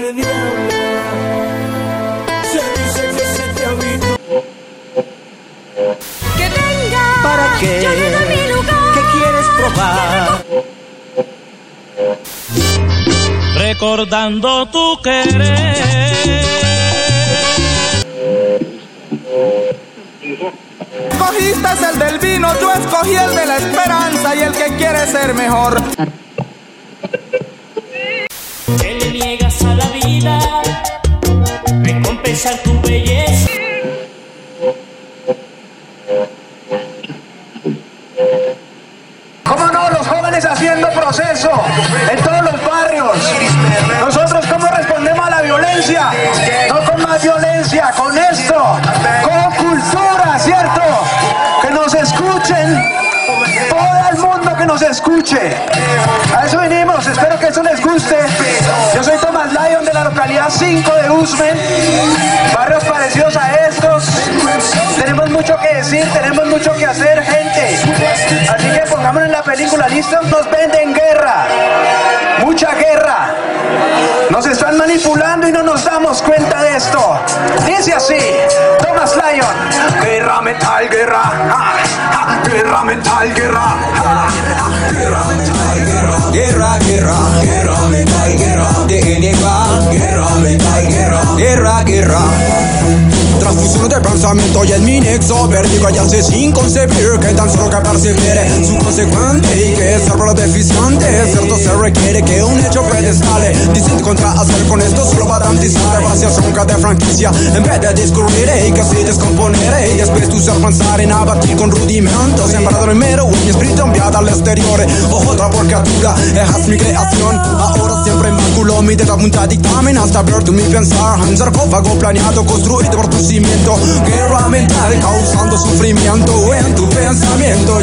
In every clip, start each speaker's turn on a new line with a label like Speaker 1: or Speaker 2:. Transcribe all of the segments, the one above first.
Speaker 1: de diabla. Se dice que se te ha visto.
Speaker 2: Que venga.
Speaker 1: ¿Para qué?
Speaker 2: Yo le doy mi lugar.
Speaker 1: ¿Qué quieres probar?
Speaker 3: Recordando tu querer.
Speaker 4: Escogiste el del vino, yo escogí el de la esperanza y el que quiere ser mejor.
Speaker 3: Que le niegas a la vida, recompensar tu belleza.
Speaker 5: ¿Cómo no? Los jóvenes haciendo proceso en todos los barrios. Nosotros, ¿cómo respondemos a la violencia? No con más violencia, con esto, con cultura, ¿cierto? Que nos escuchen, todo el mundo que nos escuche. A eso venimos, espero que eso les guste. Yo soy Thomas Lyon de la localidad 5 de Usme, barrios parecidos a estos. Tenemos mucho que decir, tenemos mucho que hacer, gente. Así que pongámonos en la película, ¿listo? Nos venden guerra, mucha guerra. Nos están manipulando y no nos damos cuenta de esto. Dice así, Thomas Lyon. Guerra mental, guerra. Guerra mental, guerra. Guerra mental, guerra. Guerra, guerra. Guerra mental, guerra. DNK. Guerra mental, guerra. Guerra, guerra. Transfusión de pensamiento y en mi nexo vértigo y hace sin concebir que tan solo que persevere su consecuente y que es error deficiente. Cierto se requiere que un hecho pedestale distinto contra hacer con esto solo va a garantizar evasión de franquicia en vez de discurrir y que así descomponer y después tu ser pensar en abatir con rudimentos sembrado en mero un espíritu enviado al exterior o otra porcatura es mi creación ahora siempre maculo mi dedo punta dictamen hasta ver tu mi pensar un sarcófago planeado construido por tu cimiento guerra mental causando sufrimiento en tu pensamiento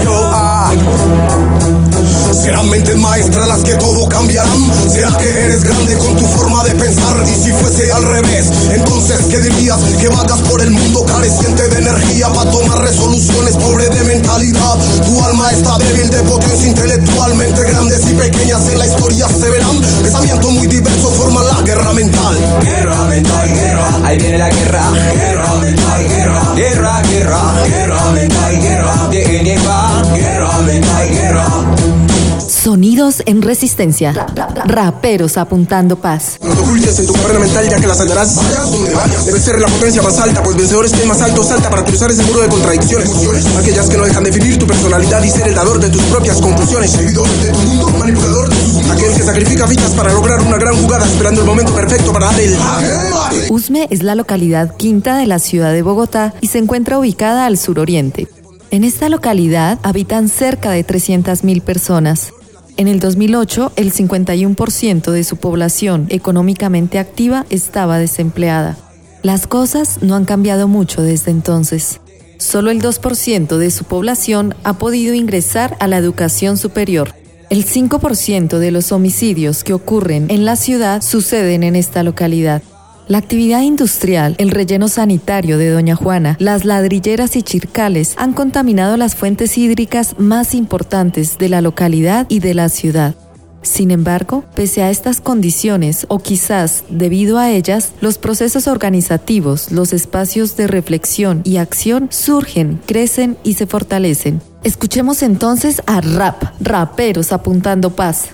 Speaker 6: Serán mentes maestras las que todo cambiarán. Será que eres grande con tu forma de pensar. Y si fuese al revés, entonces ¿qué dirías? Que vagas por el mundo careciente de energía para tomar resoluciones, pobre de mentalidad. Tu alma está débil de potencia intelectualmente. Grandes y pequeñas en la historia se verán. Pensamientos muy diversos forman la guerra mental. Guerra mental, guerra. Ahí viene la guerra. Guerra mental, guerra. Guerra, guerra. Guerra mental, guerra. DNK. Guerra mental, guerra.
Speaker 2: Sonidos en resistencia. Raperos apuntando paz.
Speaker 6: No te ocultes en tu carrera mental ya que las hallarás. Vayas donde vayas. Debe ser la potencia más alta, pues vencedores que más alto salta para cruzar ese muro de contradicciones. Aquellas que no dejan definir tu personalidad y ser el dador de tus propias conclusiones. Seguidor de tu mundo, manipulador de tus aquel que sacrifica vidas para lograr una gran jugada, esperando el momento perfecto para dar el...
Speaker 2: Usme es la localidad quinta de la ciudad de Bogotá y se encuentra ubicada al suroriente. En esta localidad habitan cerca de 300.000 personas. En el 2008, el 51% de su población económicamente activa estaba desempleada. Las cosas no han cambiado mucho desde entonces. Solo el 2% de su población ha podido ingresar a la educación superior. El 5% de los homicidios que ocurren en la ciudad suceden en esta localidad. La actividad industrial, el relleno sanitario de Doña Juana, las ladrilleras y chircales han contaminado las fuentes hídricas más importantes de la localidad y de la ciudad. Sin embargo, pese a estas condiciones, o quizás debido a ellas, los procesos organizativos, los espacios de reflexión y acción surgen, crecen y se fortalecen. Escuchemos entonces a raperos apuntando paz.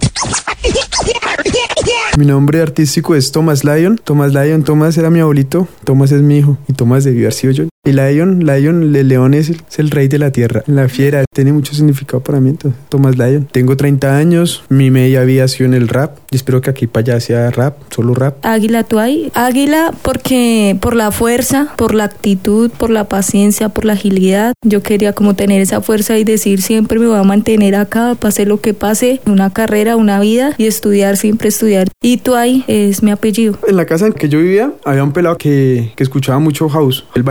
Speaker 7: Mi nombre artístico es Thomas Lyon. Thomas era mi abuelito, Thomas es mi hijo y Thomas debió haber sido yo. Y Lyon, el león es el rey de la tierra, la fiera, tiene mucho significado para mí, entonces, Thomas Lyon. Tengo 30 años, mi media vida ha sido en el rap, y espero que aquí para allá sea rap, solo rap.
Speaker 8: Águila Tuay, águila porque por la fuerza, por la actitud, por la paciencia, por la agilidad. Yo quería como tener esa fuerza y decir siempre me voy a mantener acá, pase lo que pase, una carrera, una vida y estudiar, siempre estudiar. Y Tuay es mi apellido.
Speaker 7: En la casa en que yo vivía había un pelado que escuchaba mucho house, él bailaba y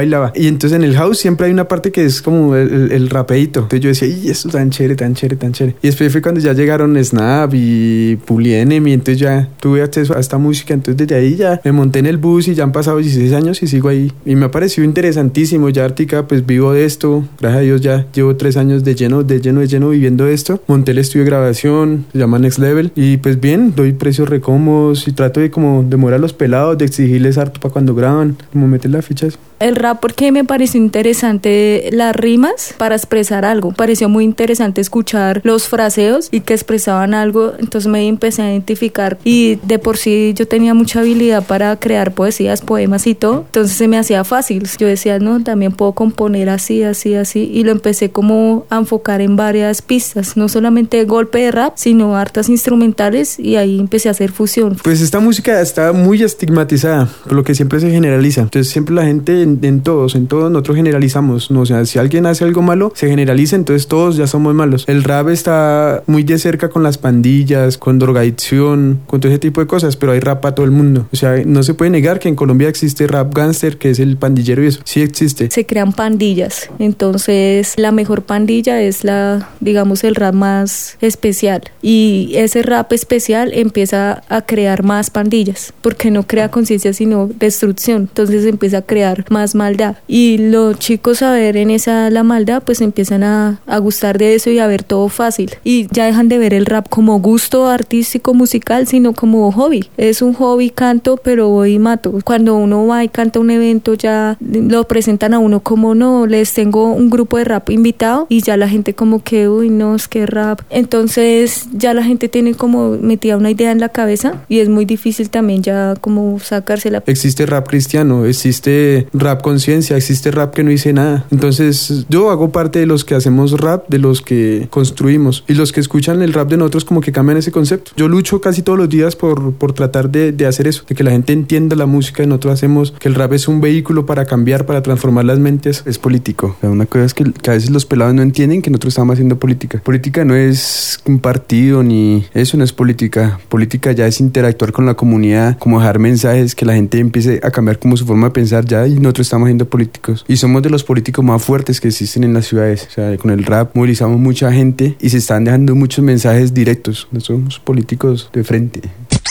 Speaker 7: Y entonces en el house siempre hay una parte que es como el rapeito. Entonces yo decía, ¡y esto tan chévere, tan chévere, tan chévere! Y después fue cuando ya llegaron Snap y Publi Enemy, entonces ya tuve acceso a esta música. Entonces desde ahí ya me monté en el bus y ya han pasado 16 años y sigo ahí. Y me ha parecido interesantísimo. Ya ahorita pues vivo de esto. Gracias a Dios ya llevo 3 años de lleno viviendo de esto. Monté el estudio de grabación, se llama Next Level. Y pues bien, doy precios recómodos y trato de como demorar a los pelados, de exigirles harto para cuando graban, como meter las fichas.
Speaker 8: El rap, porque me pareció interesante las rimas para expresar algo. Pareció muy interesante escuchar los fraseos y que expresaban algo. Entonces me empecé a identificar y de por sí yo tenía mucha habilidad para crear poesías, poemas y todo. Entonces se me hacía fácil. Yo decía, no, también puedo componer así, así, así. Y lo empecé como a enfocar en varias pistas. No solamente golpe de rap, sino hartas instrumentales y ahí empecé a hacer fusión.
Speaker 7: Pues esta música está muy estigmatizada, por lo que siempre se generaliza. Entonces siempre la gente en todos nosotros generalizamos, ¿no? O sea, si alguien hace algo malo, se generaliza, entonces todos ya somos malos. El rap está muy de cerca con las pandillas, con drogadicción, con todo ese tipo de cosas, pero hay rap para todo el mundo. O sea, no se puede negar que en Colombia existe rap gangster, que es el pandillero y eso. Sí existe.
Speaker 8: Se crean pandillas, entonces la mejor pandilla es digamos, el rap más especial. Y ese rap especial empieza a crear más pandillas, porque no crea conciencia, sino destrucción. Entonces empieza a crear más maldad. Y los chicos a ver en esa la maldad, pues empiezan a gustar de eso y a ver todo fácil. Y ya dejan de ver el rap como gusto artístico musical, sino como hobby. Es un hobby, canto, pero voy y mato. Cuando uno va y canta un evento, ya lo presentan a uno como, no, les tengo un grupo de rap invitado, y ya la gente como que, uy, no, es que rap. Entonces ya la gente tiene como metida una idea en la cabeza y es muy difícil también ya como sacársela.
Speaker 7: Existe rap cristiano, existe rap conciencia, existe rap que no dice nada. Entonces yo hago parte de los que hacemos rap, de los que construimos, y los que escuchan el rap de nosotros como que cambian ese concepto. Yo lucho casi todos los días por tratar de hacer eso, de que la gente entienda la música que nosotros hacemos, que el rap es un vehículo para cambiar, para transformar las mentes. Es político. O sea, una cosa es que a veces los pelados no entienden que nosotros estamos haciendo política. Política no es un partido ni eso, no es política. Política ya es interactuar con la comunidad, como dejar mensajes, que la gente empiece a cambiar como su forma de pensar ya, y nosotros estamos siendo políticos. Y somos de los políticos más fuertes que existen en las ciudades. O sea, con el rap movilizamos mucha gente y se están dejando muchos mensajes directos. No somos políticos de frente.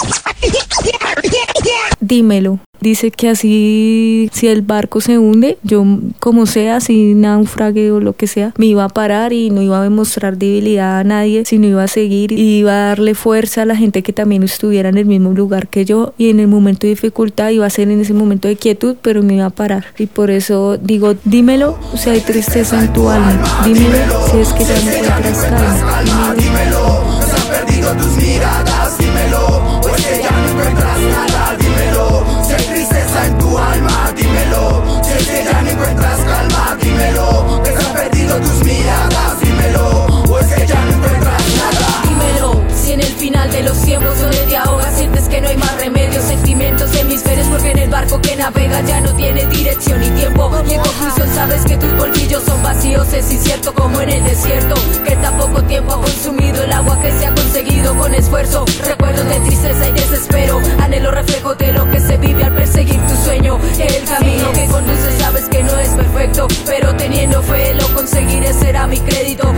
Speaker 8: Dímelo. Dice que así, si el barco se hunde, yo como sea, si naufrague o lo que sea, me iba a parar y no iba a demostrar debilidad a nadie, sino iba a seguir y iba a darle fuerza a la gente que también estuviera en el mismo lugar que yo, y en el momento de dificultad iba a ser en ese momento de quietud, pero me iba a parar. Y por eso digo, dímelo si hay tristeza en tu alma, dímelo si es que ya no encuentras calma, dímelo,
Speaker 6: se han perdido tus miradas, dímelo, pues que ya no encuentras nada, dímelo, si hay tristeza en tu alma, dímelo, si es que ya no encuentras calma, dímelo, que se han perdido tus miradas, dímelo, pues que ya no encuentras nada.
Speaker 9: Dímelo, si en el final de los tiempos donde te ahogas sientes que no hay más remedio, sentimientos, hemisferios, porque en el barco que navega ya no tiene dirección ni tiempo, y en conclusión sabes que tus bolsillos son vacíos. Es incierto como en el desierto, que tan poco tiempo ha consumido el agua que se ha conseguido con esfuerzo. Recuerdos de tristeza y desespero, anhelo reflejo de lo que se vive al perseguir tu sueño. El camino que conduce sabes que no es perfecto, pero teniendo fe lo conseguiré, será mi crédito.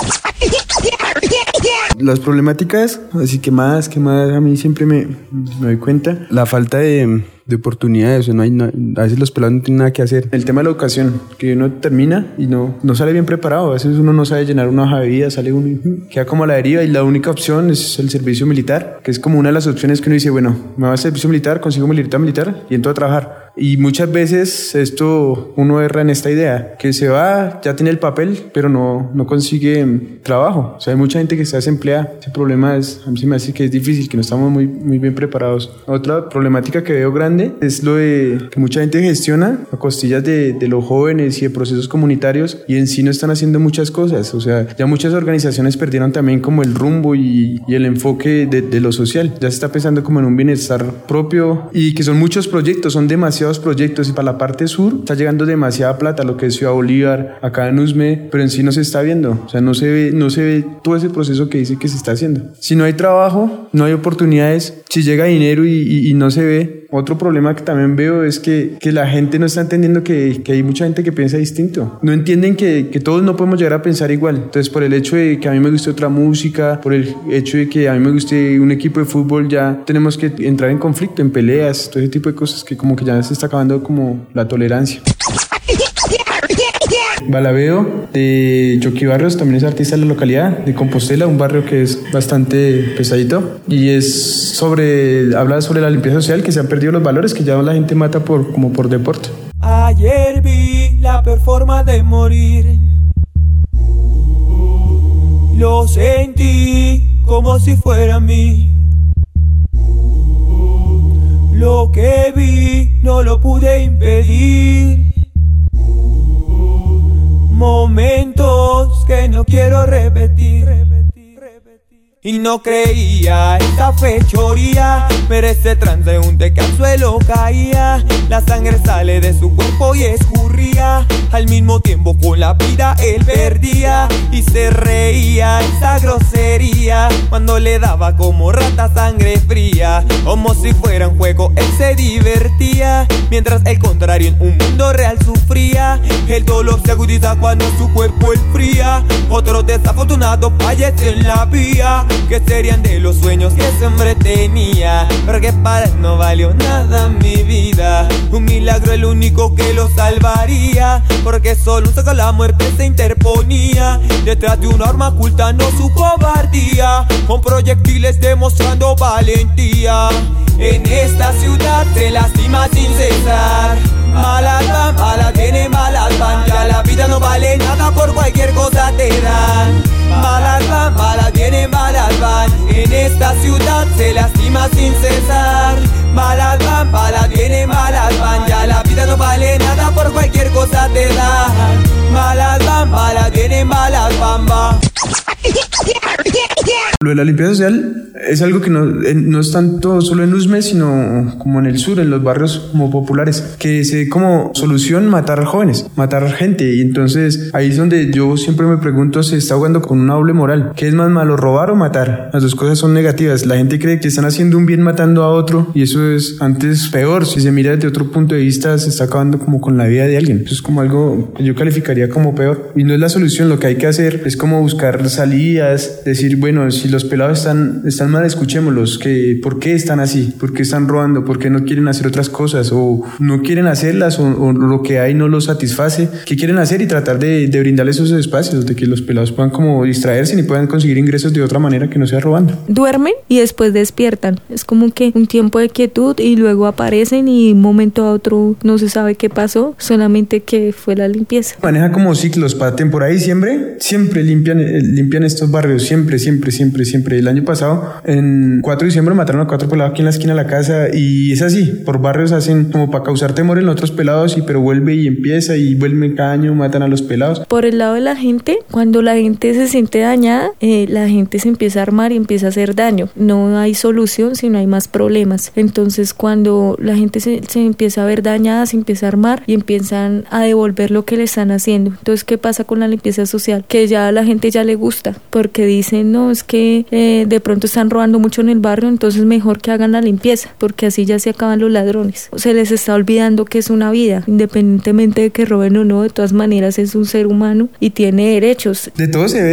Speaker 7: Las problemáticas, así que más a mí siempre me doy cuenta, la falta de oportunidades. A veces los pelados no tienen nada que hacer. El tema de la educación, que uno termina y no sale bien preparado. A veces uno no sabe llenar una hoja de vida, sale uno y queda como a la deriva, y la única opción es el servicio militar, que es como una de las opciones que uno dice, bueno, me voy al servicio militar, consigo militar y entro a trabajar. Y muchas veces uno erra en esta idea, que se va, ya tiene el papel, pero no consigue trabajo. O sea, hay mucha gente que está desempleada. Ese problema a mí se me hace que es difícil, que no estamos muy, muy bien preparados. Otra problemática que veo grande es lo de que mucha gente gestiona a costillas de los jóvenes y de procesos comunitarios, y en sí no están haciendo muchas cosas. O sea, ya muchas organizaciones perdieron también como el rumbo y el enfoque de lo social. Ya se está pensando como en un bienestar propio, y que son muchos proyectos, son demasiados proyectos, y para la parte sur está llegando demasiada plata, lo que es Ciudad Bolívar, acá en Usme, pero en sí no se está viendo. O sea, no se ve todo ese proceso que dice que se está haciendo. Si no hay trabajo, no hay oportunidades. Si llega dinero y no se ve, Otro problema que también veo es que la gente no está entendiendo que hay mucha gente que piensa distinto. No entienden que todos no podemos llegar a pensar igual. Entonces, por el hecho de que a mí me guste otra música, por el hecho de que a mí me guste un equipo de fútbol, ya tenemos que entrar en conflicto, en peleas, todo ese tipo de cosas que como que ya se está acabando como la tolerancia. Balabeo de Joaquín Barrios también es artista de la localidad de Compostela, un barrio que es bastante pesadito y habla sobre la limpieza social, que se han perdido los valores, que ya la gente mata como por deporte.
Speaker 1: Ayer vi la peor forma de morir. Lo sentí como si fuera a mí. Lo que vi no lo pude impedir. Momentos que no quiero repetir. Y no creía esta fechoría, pero ese transeúnte que al suelo caía. La sangre sale de su cuerpo y escurría. Al mismo tiempo con la vida él perdía. Y se reía esa grosería cuando le daba como rata sangre fría. Como si fuera un juego él se divertía, mientras el contrario en un mundo real sufría. El dolor se agudiza cuando su cuerpo enfría. Otro desafortunado fallece en la vía. Que serían de los sueños que siempre tenía, porque para él no valió nada mi vida. Un milagro el único que lo salvaría, porque solo un saco la muerte se interponía. Detrás de una arma ocultando su cobardía, con proyectiles demostrando valentía. En esta ciudad se lastima sin cesar. Malas van, malas vienen, malas van. Ya la vida no vale nada, por cualquier cosa te dan. Malas van, malas vienen, malas van. En esta ciudad se lastima sin cesar. Malas van, malas vienen, malas van. Ya la vida no vale nada, por cualquier cosa te dan. Malas van, malas vienen, malas van, van.
Speaker 7: Lo de la limpieza social es algo que no es tanto solo en Usme, sino como en el sur, en los barrios como populares, que se ve como solución matar jóvenes, matar gente. Y entonces ahí es donde yo siempre me pregunto, se está jugando con una doble moral. ¿Qué es más malo, robar o matar? Las dos cosas son negativas. La gente cree que están haciendo un bien matando a otro, y eso es antes peor. Si se mira desde otro punto de vista, se está acabando como con la vida de alguien. Eso es como algo que yo calificaría como peor. Y no es la solución. Lo que hay que hacer es como buscar salidas, decir, bueno, si los pelados están mal, escuchémoslos, ¿por qué están así? ¿Por qué están robando? ¿Por qué no quieren hacer otras cosas? ¿O no quieren hacerlas? ¿O lo que hay no los satisface? ¿Qué quieren hacer? Y tratar de brindarles esos espacios, de que los pelados puedan como distraerse y puedan conseguir ingresos de otra manera que no sea robando.
Speaker 8: Duermen y después despiertan. Es como que un tiempo de quietud y luego aparecen y un momento a otro no se sabe qué pasó, solamente que fue la limpieza.
Speaker 7: Maneja como ciclos para temporada de diciembre, siempre limpian estos barrios, siempre. El año pasado, en 4 de diciembre, mataron a 4 pelados aquí en la esquina de la casa, y es así, por barrios hacen como para causar temor en otros pelados, pero vuelve y empieza, y vuelve cada año, matan a los pelados.
Speaker 8: Por el lado de la gente, cuando la gente se siente dañada, la gente se empieza a armar y empieza a hacer daño. No hay solución, sino hay más problemas. Entonces, cuando la gente se empieza a ver dañada, se empieza a armar y empiezan a devolver lo que le están haciendo. Entonces, ¿qué pasa con la limpieza social? Que ya a la gente ya le gusta, porque dicen, no, es que de pronto están robando mucho en el barrio, entonces mejor que hagan la limpieza, porque así ya se acaban los ladrones. Se les está olvidando que es una vida, independientemente de que roben o no, de todas maneras es un ser humano y tiene derechos.
Speaker 7: De todo se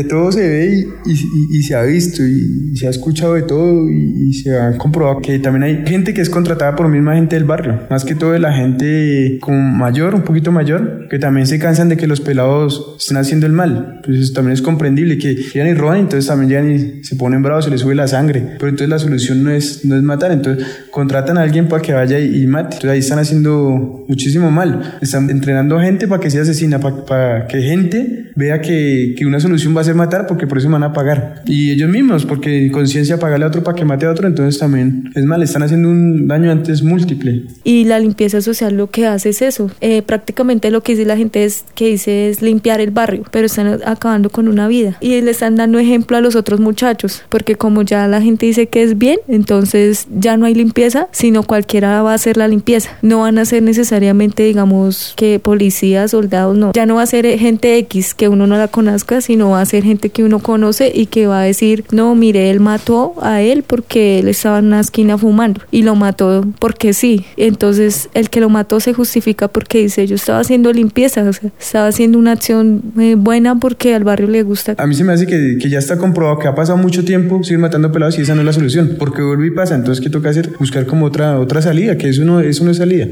Speaker 7: ve y se ha visto y se ha escuchado de todo y se ha comprobado que también hay gente que es contratada por misma gente del barrio, más que todo de la gente como mayor, un poquito mayor, que también se cansan de que los pelados estén haciendo el mal. Entonces también es comprendible que llegan y roban, entonces también llegan y se ponen bravos, se les sube la sangre, pero entonces la solución no es matar, entonces contratan a alguien para que vaya y mate. Entonces ahí están haciendo muchísimo mal, están entrenando gente para que sea asesina, para que gente vea que una solución va a ser matar, porque por eso van a pagar, y ellos mismos, porque conciencia pagarle a otro para que mate a otro, entonces también es mal, están haciendo un daño antes múltiple.
Speaker 8: Y la limpieza social lo que hace es eso, prácticamente lo que dice la gente es limpiar el barrio, pero están acabando con una vida y le están dando ejemplo a los otros los muchachos, porque como ya la gente dice que es bien, entonces ya no hay limpieza, sino cualquiera va a hacer la limpieza. No van a ser necesariamente, digamos, que policías, soldados, no. Ya no va a ser gente X que uno no la conozca, sino va a ser gente que uno conoce y que va a decir, no, mire, él mató a él porque él estaba en una esquina fumando y lo mató porque sí. Entonces el que lo mató se justifica porque dice, yo estaba haciendo limpieza, o sea, estaba haciendo una acción buena porque al barrio le gusta.
Speaker 7: A mí se me hace que ya está comprobado que ha pasado mucho tiempo seguir matando pelados y esa no es la solución, porque vuelve y pasa. Entonces, ¿qué toca hacer? Buscar como otra salida, que eso no es salida.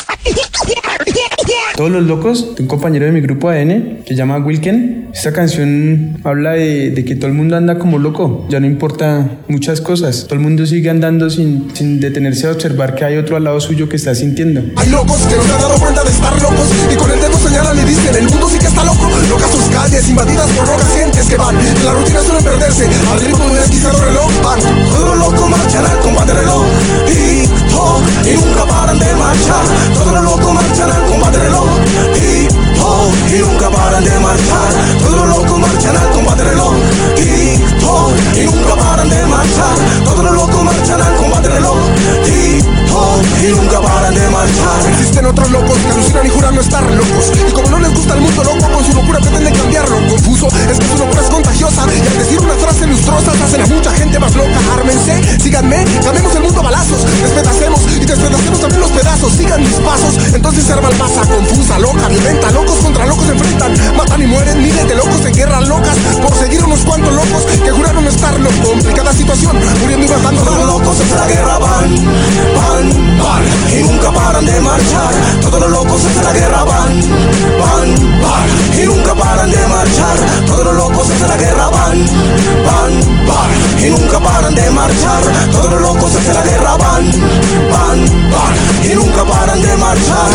Speaker 7: Todos los locos, de un compañero de mi grupo ADN que se llama Wilken. Esta canción habla de que todo el mundo anda como loco, ya no importa muchas cosas, todo el mundo sigue andando sin detenerse a observar que hay otro al lado suyo que está sintiendo.
Speaker 6: Hay locos que no se han dado cuenta de estar locos y con el dedo señalan y dicen, el mundo sí que está loco. Locas sus calles invadidas por locas gentes que van de la rutina suelen perderse al ritmo de un esquizado reloj. Van, todos los locos marchan al combate reloj y nunca paran de marchar. Todos los locos marchan al combate reloj y nunca paran de marchar. Todos los locos marchan al combate reloj y nunca paran de marchar. Todos los locos marchan al combate reloj y nunca paran de marchar. Existen otros locos que alucinan y juran no estar locos, y como no les gusta el mundo loco, con su locura pretenden cambiarlo. Confuso es que su locura es contagiosa y al decir una frase lustrosa hacen a mucha gente más loca. Ármense, síganme, cambiemos el mundo a balazos, despedacemos y despedacemos también los pedazos. Sigan mis pasos, entonces se arma el masa confusa, loca, violenta. Locos contra locos se enfrentan, matan y mueren miles de locos en guerras locas por seguir unos cuantos locos que juraron no estar locos. Complicada situación, muriendo y matando. Todos los locos en la guerra van y nunca paran de marchar. Todos los locos en la guerra van y nunca paran de marchar. Todos los locos en la guerra van y nunca paran de marchar. Todos los locos en la guerra van y nunca paran de marchar.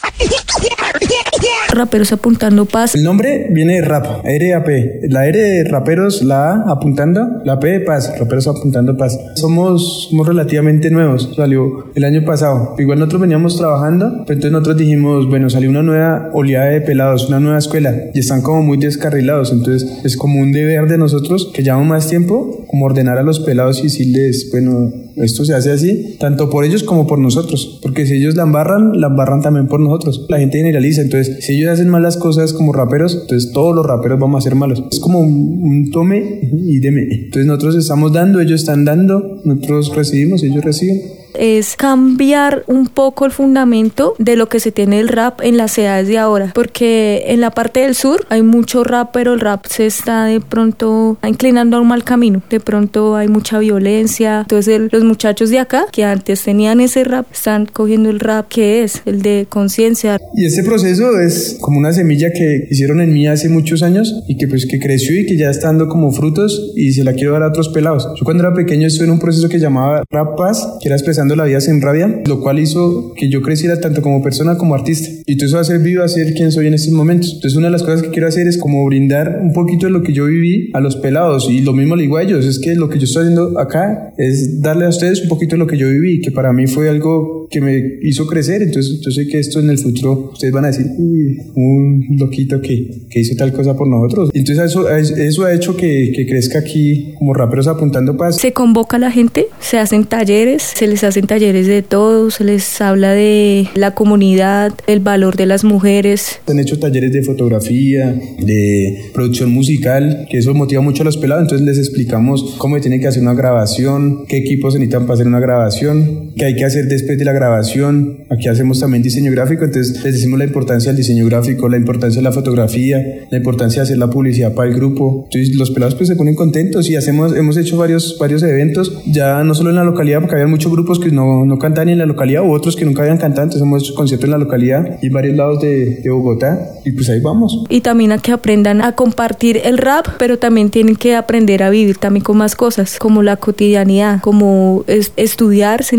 Speaker 8: Raperos apuntando paz.
Speaker 7: El nombre viene de rap, RAP. La R de raperos, la A apuntando, la P de paz, raperos apuntando paz. Somos relativamente nuevos, salió el año pasado. Igual nosotros veníamos trabajando, pero entonces nosotros dijimos, bueno, salió una nueva oleada de pelados, una nueva escuela, y están como muy descarrilados, entonces es como un deber de nosotros, que llevamos más tiempo, como ordenar a los pelados y decirles, bueno, esto se hace así, tanto por ellos como por nosotros, porque si ellos la embarran también por nosotros. La gente generaliza, entonces si ellos hacen malas cosas como raperos, entonces todos los raperos vamos a ser malos. Es como un tome y deme. Entonces nosotros estamos dando, ellos están dando, nosotros recibimos, ellos reciben.
Speaker 8: Es cambiar un poco el fundamento de lo que se tiene el rap en las edades de ahora, porque en la parte del sur hay mucho rap, pero el rap se está de pronto inclinando a un mal camino, de pronto hay mucha violencia. Entonces los muchachos de acá que antes tenían ese rap están cogiendo el rap que es el de conciencia.
Speaker 7: Y este proceso es como una semilla que hicieron en mí hace muchos años y que pues que creció y que ya está dando como frutos y se la quiero dar a otros pelados. Yo cuando era pequeño estuve en un proceso que llamaba Rap Paz, que era expresando la vida sin rabia, lo cual hizo que yo creciera tanto como persona como artista, y todo eso ha servido a ser quien soy en estos momentos. Entonces una de las cosas que quiero hacer es como brindar un poquito de lo que yo viví a los pelados, y lo mismo le digo a ellos, es que lo que yo estoy haciendo acá es darle a ustedes un poquito de lo que yo viví, que para mí fue algo que me hizo crecer. Entonces yo sé que esto en el futuro ustedes van a decir, uy, un loquito que hizo tal cosa por nosotros. Y entonces eso ha hecho que crezca aquí como raperos apuntando paz.
Speaker 8: Se convoca a la gente, se hacen talleres, se les hacen talleres de todo, se les habla de la comunidad, el valor de las mujeres.
Speaker 7: Se han hecho talleres de fotografía, de producción musical, que eso motiva mucho a los pelados. Entonces les explicamos cómo tienen que hacer una grabación, qué equipos se necesitan para hacer una grabación, qué hay que hacer después de la grabación. Aquí hacemos también diseño gráfico, entonces les decimos la importancia del diseño gráfico, la importancia de la fotografía, la importancia de hacer la publicidad para el grupo. Entonces los pelados pues se ponen contentos y hemos hecho varios eventos, ya no solo en la localidad, porque había muchos grupos que no cantaban en la localidad, u otros que nunca habían cantado. Entonces hemos hecho conciertos en la localidad y en varios lados de Bogotá, y pues ahí vamos.
Speaker 8: Y también a que aprendan a compartir el rap, pero también tienen que aprender a vivir también con más cosas, como la cotidianidad, como estudiar, se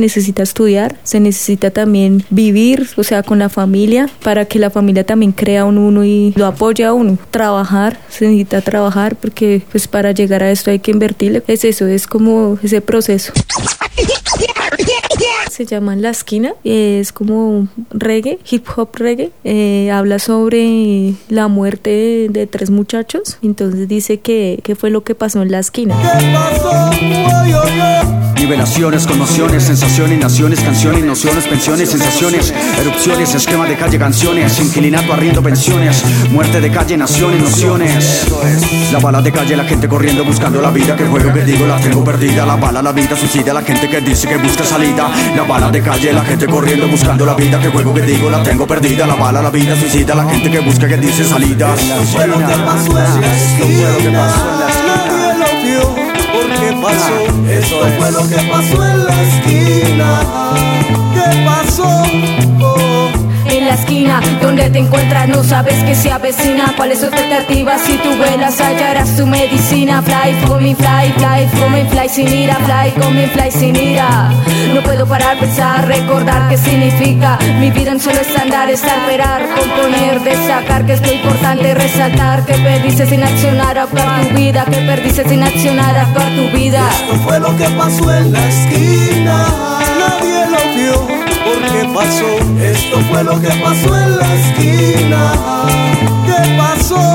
Speaker 8: necesita también vivir, o sea, con la familia, para que la familia también crea en uno y lo apoye a uno. Trabajar, se necesita trabajar, porque pues para llegar a esto hay que invertirle. Es eso, es como ese proceso. se llama La Esquina, es como reggae, hip hop reggae, habla sobre la muerte de 3 muchachos, entonces dice que fue lo que pasó en la esquina.
Speaker 1: ¿Qué pasó?
Speaker 10: Nivelaciones, conmociones, sensaciones, naciones, canciones, nociones, pensiones, sensaciones, erupciones, esquema de calle, canciones, inquilinato, arriendo, pensiones, muerte de calle, naciones, nociones. La bala de calle, la gente corriendo buscando la vida, que juego que digo la tengo perdida. La bala, la vida suicida, la gente que dice que busca salida. La bala de calle, la gente corriendo buscando la vida, que juego que digo la tengo perdida. La bala, la vida suicida, la gente que busca que dice salida.
Speaker 1: Esto fue lo que pasó en la esquina. Nadie lo vio. ¿Por qué pasó? Esto fue lo que pasó en la esquina. ¿Qué pasó?
Speaker 9: En la esquina donde te encuentras no sabes que se avecina. ¿Cuál es tu expectativa? Si tú velas hallarás tu medicina. Fly for me, fly, fly for me, fly sin ira. Fly for me, fly sin ira. No puedo parar, pensar, recordar qué significa mi vida en solo estándar, esperar, componer, destacar que es lo importante resaltar. Que perdiste sin accionar, actuar tu vida. Que perdiste sin accionar, actuar tu vida.
Speaker 1: Esto fue lo que pasó en la esquina. Nadie lo vio. ¿Por qué pasó? Esto fue lo que pasó en la esquina. ¿Qué pasó?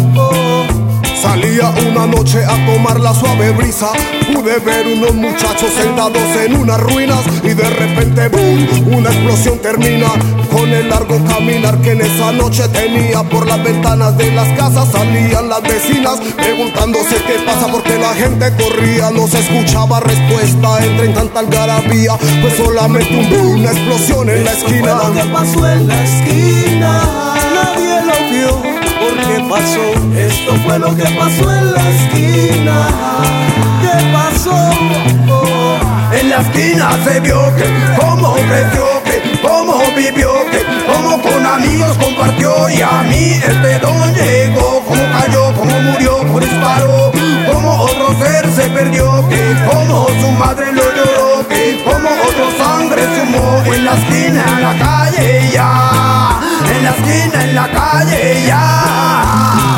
Speaker 6: Salía una noche a tomar la suave brisa. Pude ver unos muchachos sentados en unas ruinas. Y de repente, boom, una explosión termina con el largo caminar que en esa noche tenía. Por las ventanas de las casas salían las vecinas preguntándose qué pasa, porque la gente corría. No se escuchaba respuesta entre tanta algarabía, pues solamente un boom, una explosión en la esquina.
Speaker 1: Esto fue lo que pasó en la esquina. Nadie lo vio. ¿Por qué pasó? Esto fue lo que pasó en la esquina. ¿Qué pasó?
Speaker 6: En la esquina se vio que cómo creció, que cómo vivió, que cómo con amigos compartió. Y a mí este don llegó, cómo cayó, cómo murió por disparo, cómo otro ser se perdió, que cómo su madre lo lloró, que cómo otro sangre sumó. En la esquina, en la calle ya, en la esquina, en la calle ya.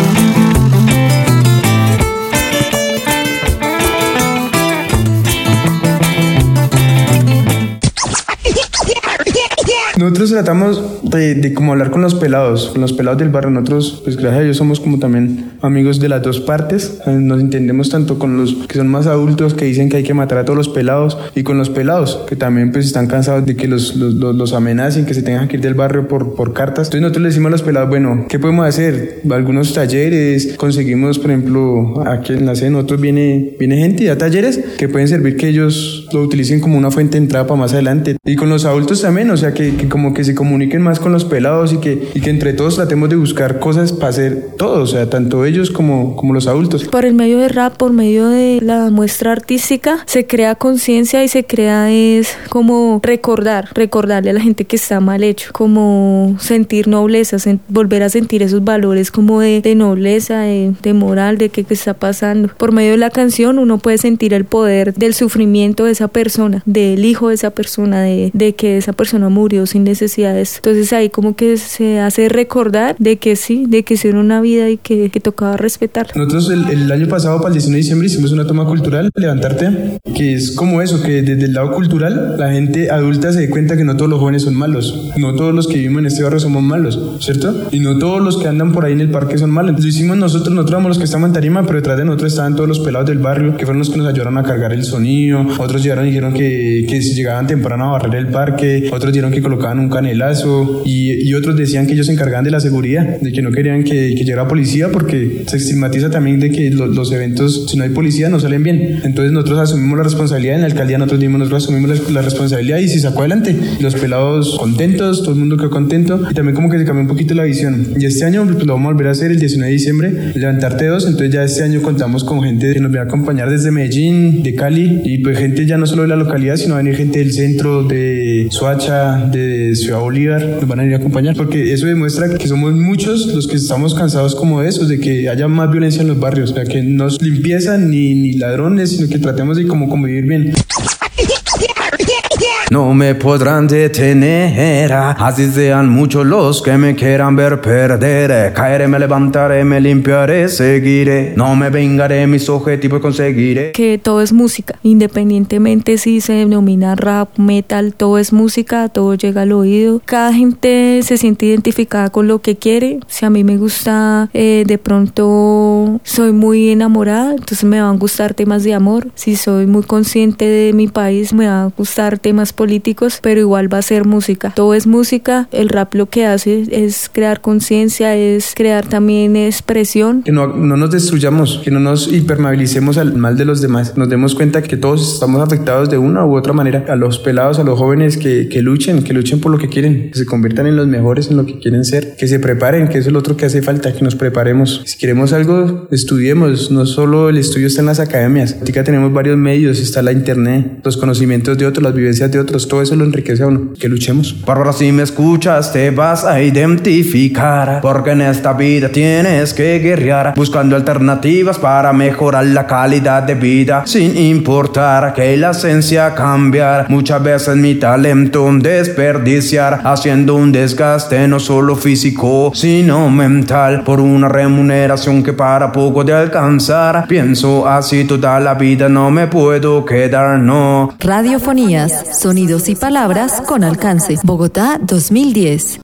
Speaker 7: Nosotros tratamos de como hablar con los pelados del barrio. Nosotros, pues gracias a Dios, somos como también amigos de las dos partes. Nos entendemos tanto con los que son más adultos, que dicen que hay que matar a todos los pelados, y con los pelados, que también pues están cansados de que los amenacen, que se tengan que ir del barrio por cartas. Entonces nosotros le decimos a los pelados, bueno, ¿qué podemos hacer? Algunos talleres, conseguimos, por ejemplo, aquí en la sede nosotros viene gente y da talleres que pueden servir, que ellos lo utilicen como una fuente de entrada para más adelante. Y con los adultos también, o sea, que como que se comuniquen más con los pelados y que entre todos tratemos de buscar cosas para hacer todos, o sea, tanto ellos como los adultos.
Speaker 8: Por el medio de rap, por medio de la muestra artística, se crea conciencia y se crea es como recordarle a la gente que está mal hecho, como sentir nobleza, volver a sentir esos valores como de nobleza, de moral, de qué está pasando. Por medio de la canción uno puede sentir el poder del sufrimiento de esa persona, del hijo de esa persona, de que esa persona murió sin necesidades. Entonces ahí como que se hace recordar de que sí, de que era una vida y que tocaba respetar.
Speaker 7: Nosotros el año pasado, para el 19 de diciembre, hicimos una toma cultural, Levantarte, que es como eso, que desde el lado cultural la gente adulta se dé cuenta que no todos los jóvenes son malos, no todos los que vivimos en este barrio somos malos, ¿cierto? Y no todos los que andan por ahí en el parque son malos. Lo hicimos nosotros éramos los que estamos en tarima, pero detrás de nosotros estaban todos los pelados del barrio, que fueron los que nos ayudaron a cargar el sonido. Otros llegaron y dijeron que si llegaban temprano a barrer el parque, otros dijeron que colocaban un canelazo, y otros decían que ellos se encargaban de la seguridad, de que no querían que llegara policía, porque se estigmatiza también de que los eventos, si no hay policía, no salen bien. Entonces nosotros asumimos la responsabilidad, en la alcaldía nosotros asumimos la responsabilidad y se sacó adelante. Los pelados contentos, todo el mundo quedó contento, y también como que se cambió un poquito la visión. Y este año pues, lo vamos a volver a hacer el 19 de diciembre, Levantarte 2, entonces ya este año contamos con gente que nos va a acompañar desde Medellín, de Cali, y pues gente ya no solo de la localidad, sino va a venir gente del centro, de Soacha, de Ciudad Bolívar, nos van a ir a acompañar, porque eso demuestra que somos muchos los que estamos cansados como de eso, de que haya más violencia en los barrios, o sea, que no es limpieza ni ladrones, sino que tratemos de como convivir bien.
Speaker 11: No me podrán detener, así sean muchos los que me quieran ver perder. Caeré, me levantaré, me limpiaré, seguiré. No me vengaré, mis objetivos conseguiré.
Speaker 8: Que todo es música, independientemente si se denomina rap, metal, todo es música, todo llega al oído. Cada gente se siente identificada con lo que quiere. Si a mí me gusta, de pronto soy muy enamorada, entonces me van a gustar temas de amor. Si soy muy consciente de mi país, me van a gustar temas políticos, pero igual va a ser música. Todo es música. El rap lo que hace es crear conciencia, es crear también expresión.
Speaker 7: Que no nos destruyamos, que no nos hipermovilicemos al mal de los demás. Nos demos cuenta que todos estamos afectados de una u otra manera. A los pelados, a los jóvenes que luchen por lo que quieren, que se conviertan en los mejores en lo que quieren ser, que se preparen, que eso es lo otro que hace falta, que nos preparemos. Si queremos algo, estudiemos. No solo el estudio está en las academias. Ahorita tenemos varios medios, está la internet, los conocimientos de otros, las vivencias de otros, todo eso lo enriquece a uno. Que luchemos.
Speaker 11: Bárbara, si me escuchas te vas a identificar, porque en esta vida tienes que guerrear, buscando alternativas para mejorar la calidad de vida, sin importar que la esencia cambiar. Muchas veces mi talento desperdiciar, haciendo un desgaste no solo físico sino mental, por una remuneración que para poco de alcanzar. Pienso así toda la vida, no me puedo quedar, no.
Speaker 2: Radiofonías, sonidos y palabras con alcance. Bogotá 2010.